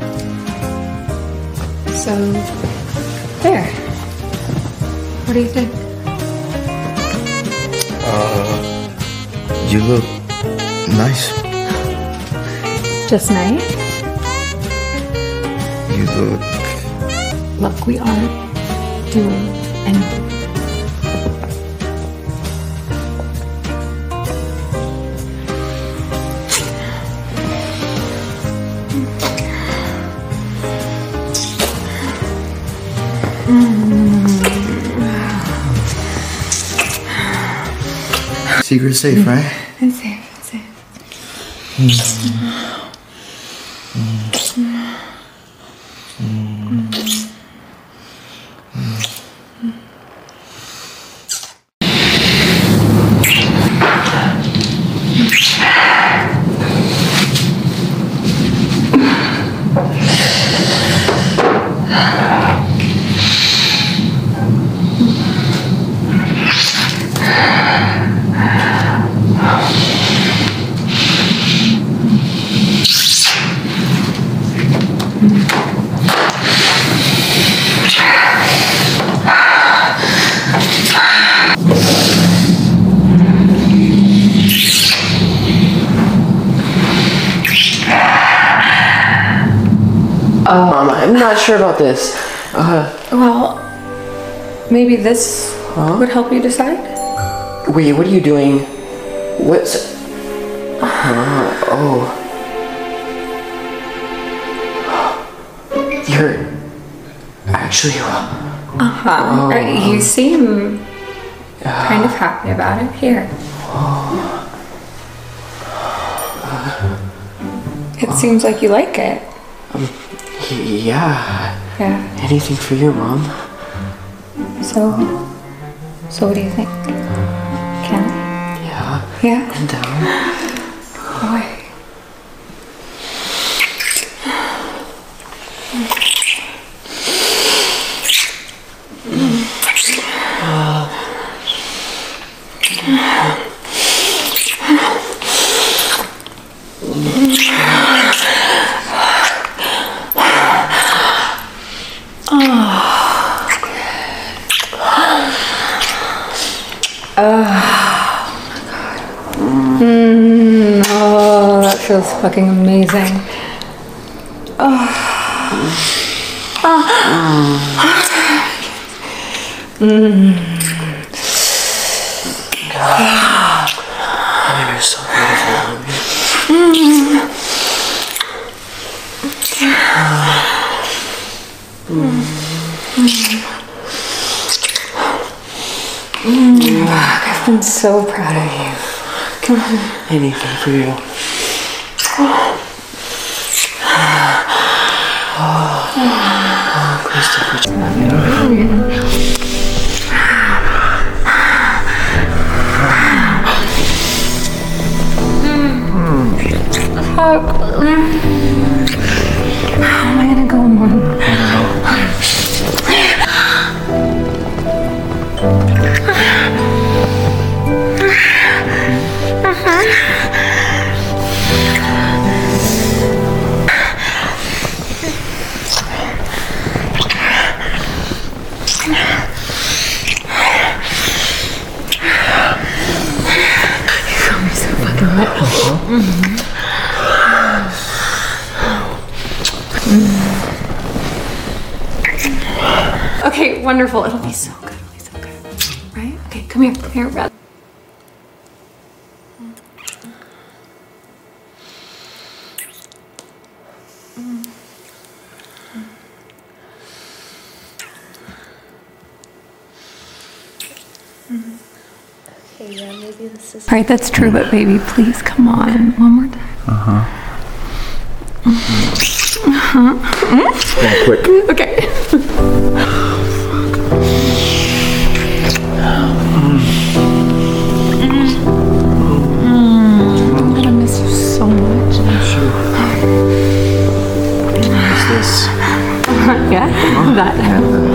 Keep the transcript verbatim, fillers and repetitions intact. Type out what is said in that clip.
So, there. What do you think? Uh, you look nice. Just nice? You look... Look, we aren't doing anything. Secret safe, right? It's safe, it's safe. Mm. Mm. Mm. Um, I'm not sure about this. Uh, well, maybe this huh? would help you decide? Wait, what are you doing? What's... Uh, oh. You're... Actually... Uh-huh. Oh. You seem kind of happy about it. Here. It seems like you like it. Um, yeah. Yeah. Anything for your mom. So, so what do you think? Can I? Yeah. Yeah? I'm down. Boy. Feels fucking amazing. Oh. Oh. Mm. Oh, you're so beautiful. Mm. Mm. Mm. I've been so proud of you. Come on. Anything for you. Oh, oh, oh Christopher. How am I gonna go on? Mm-hmm. Mm. Okay, wonderful. It'll be so good. It'll be so good. Right? Okay, come here. Come here, Brad. Okay, yeah, maybe this is... All right, that's true, but baby, please, come on. One more time. Uh-huh. Uh-huh. Mm? Quick. Okay. I'm gonna miss you so much. I'm sure. What is this? Yeah? That.